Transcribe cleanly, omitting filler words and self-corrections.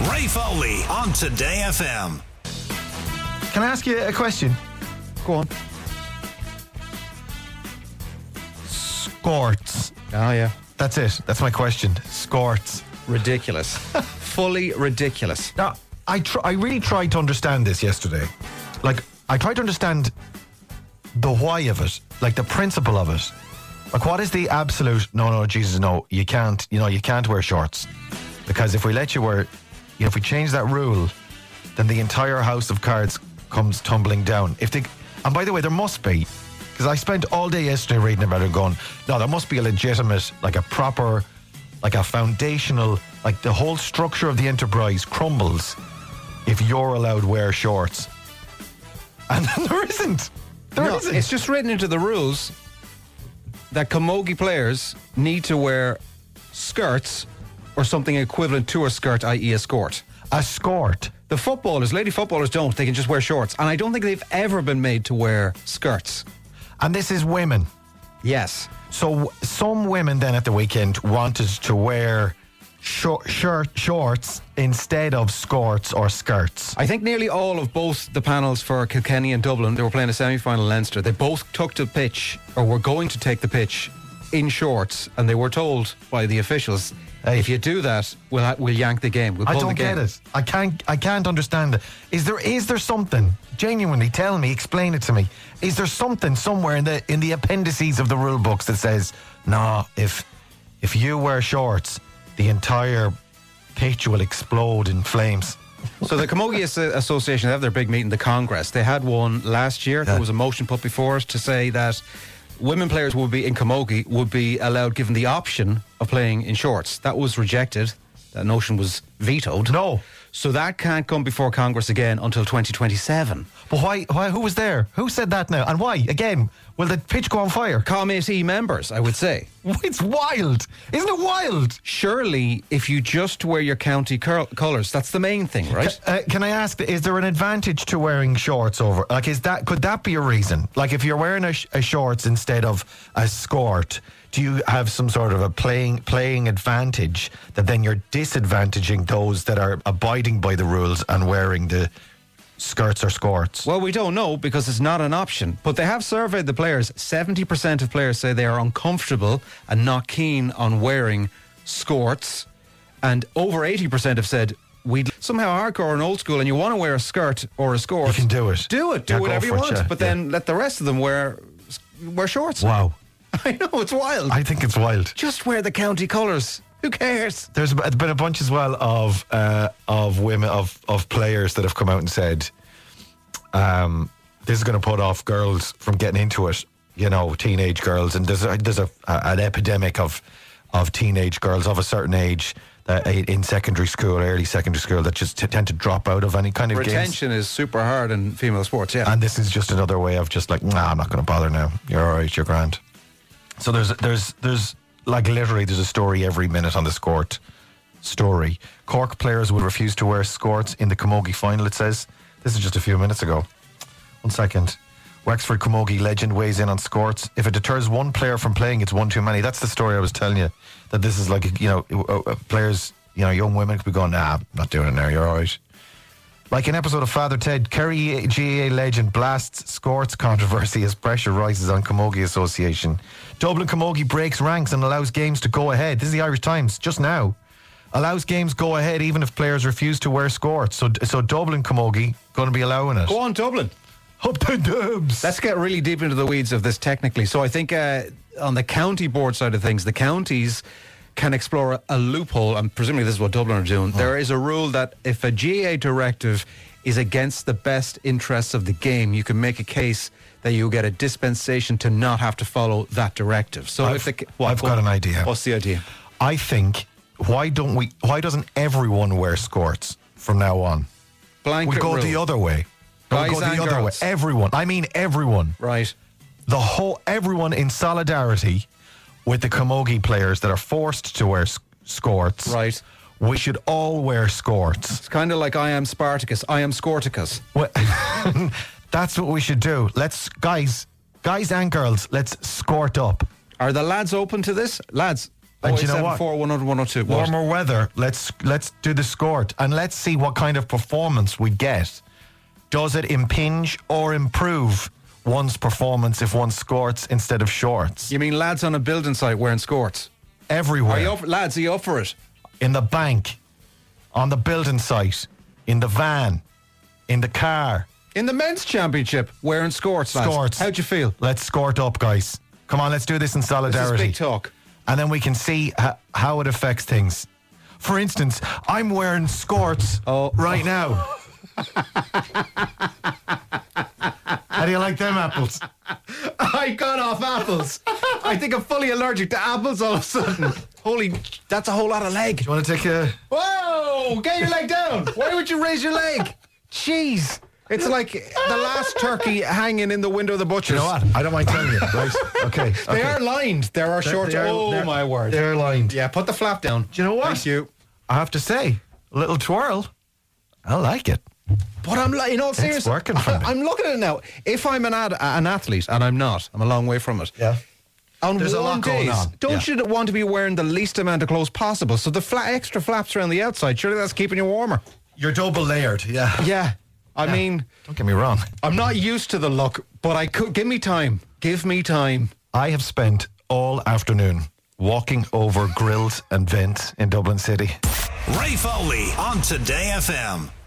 Ray Foley on Today FM. Can I ask you a question? Go on. Skorts. Oh, yeah. That's it. That's my question. Skorts. Ridiculous. Fully ridiculous. Now, I really tried to understand this yesterday. Like, I tried to understand the why of it, like the principle of it. Like, what is the absolute, no, Jesus, no, you can't wear shorts. Because if we let you wear, if we change that rule, then the entire house of cards comes tumbling down. And by the way, there must be, because I spent all day yesterday reading about it going, no, there must be a legitimate, like a proper, like a foundational, like the whole structure of the enterprise crumbles if you're allowed to wear shorts. And there isn't. There isn't. It's just written into the rules that camogie players need to wear skirts or something equivalent to a skirt, i.e. a skort. A skort? The footballers, lady footballers don't. They can just wear shorts. And I don't think they've ever been made to wear skirts. And this is women? Yes. So some women then at the weekend wanted to wear shorts instead of skirts or skirts. I think nearly all of both the panels for Kilkenny and Dublin, they were playing a semi-final Leinster. They both took the pitch, or were going to take the pitch, in shorts, and they were told by the officials, hey, if you do that, we'll yank the game. We'll pull the game. I don't get it. I can't understand it. Is there something? Genuinely, tell me, explain it to me. Is there something somewhere in the appendices of the rule books that says, no, if you wear shorts, the entire pitch will explode in flames? So the Camogie Association have their big meeting, the Congress. They had one last year. There was a motion put before us to say that women players would be in camogie would be allowed, given the option of playing in shorts. That was rejected. That notion was vetoed. No. So that can't come before Congress again until 2027. But why? Who was there? Who said that now? And why? Again, will the pitch go on fire? Committee members, I would say. It's wild. Isn't it wild? Surely, if you just wear your county colours, that's the main thing, right? Can I ask, is there an advantage to wearing shorts over? Like, could that be a reason? Like, if you're wearing a shorts instead of a skort, do you have some sort of a playing advantage that then you're disadvantaging those that are abiding by the rules and wearing the skirts or skorts? Well, we don't know because it's not an option. But they have surveyed the players. 70% of players say they are uncomfortable and not keen on wearing skorts. And over 80% have said, we'd somehow hardcore and old school, and you want to wear a skirt or a skort. You can do it. Do it. Do whatever you want. But then let the rest of them wear shorts. Wow. I know, it's wild. I think it's wild. Just wear the county colours. Who cares? There's been a bunch as well of women, of players that have come out and said, this is going to put off girls from getting into it, teenage girls. And there's an epidemic of teenage girls of a certain age in secondary school, early secondary school, that just tend to drop out of any kind of retention games. Is super hard in female sports, yeah. And this is just another way of just like, nah, I'm not going to bother now. You're all right, you're grand. So there's like literally there's a story every minute on the skort story. Cork players will refuse to wear skorts in the camogie final, it says. This is just a few minutes ago. 1 second. Wexford camogie legend weighs in on skorts. If it deters one player from playing, it's one too many. That's the story I was telling you. That this is like, players, young women could be going, nah, I'm not doing it now, you're all right. Like an episode of Father Ted, Kerry GAA legend blasts skorts controversy as pressure rises on Camogie Association. Dublin Camogie breaks ranks and allows games to go ahead. This is the Irish Times, just now. Allows games go ahead even if players refuse to wear skorts. So Dublin Camogie going to be allowing it. Go on, Dublin. Up the dubs. Let's get really deep into the weeds of this technically. So I think on the county board side of things, the counties can explore a loophole, and presumably this is what Dublin are doing. There is a rule that if a GAA directive is against the best interests of the game, you can make a case that you get a dispensation to not have to follow that directive. So I've got an idea. What's the idea? I think, why doesn't everyone wear skorts from now on? Blanket We'll go rule. the other way. Guys We'll go and the other way. girls. Everyone. I mean everyone. Right. Everyone in solidarity with the camogie players that are forced to wear skorts. Right. We should all wear skorts. It's kind of like I am Spartacus, I am Scorticus. Well, that's what we should do. Guys and girls, let's skort up. Are the lads open to this? Lads, And you know what? 102. Warmer weather. Let's do the skort and let's see what kind of performance we get. Does it impinge or improve one's performance if one skorts instead of shorts? You mean lads on a building site wearing skirts? Everywhere. Lads, are you up for it? In the bank, on the building site, in the van, in the car. In the men's championship, wearing skirts, lads. Skirts. How'd you feel? Let's skort up, guys. Come on, let's do this in solidarity. This is big talk. And then we can see how it affects things. For instance, I'm wearing skirts right now. How do you like them apples? I got off apples. I think I'm fully allergic to apples all of a sudden. Holy, that's a whole lot of leg. Do you want to take a... Whoa! Get your leg down. Why would you raise your leg? Jeez. It's like the last turkey hanging in the window of the butcher's. You know what? I don't mind telling you. Right? Okay. They are lined. There are shorts. Oh, my word. They're lined. Yeah, put the flap down. Do you know what? Thank you. I have to say, a little twirl. I like it. But I'm like, in all seriousness, working for me. I'm looking at it now. If I'm an athlete, and I'm not, I'm a long way from it. Yeah. On There's a warm lot going days, on. don't you want to be wearing the least amount of clothes possible? So the extra flaps around the outside, surely that's keeping you warmer. You're double layered, yeah. Yeah. I mean, don't get me wrong. I'm not used to the look, but I could give me time. Give me time. I have spent all afternoon walking over grills and vents in Dublin City. Ray Foley on Today FM.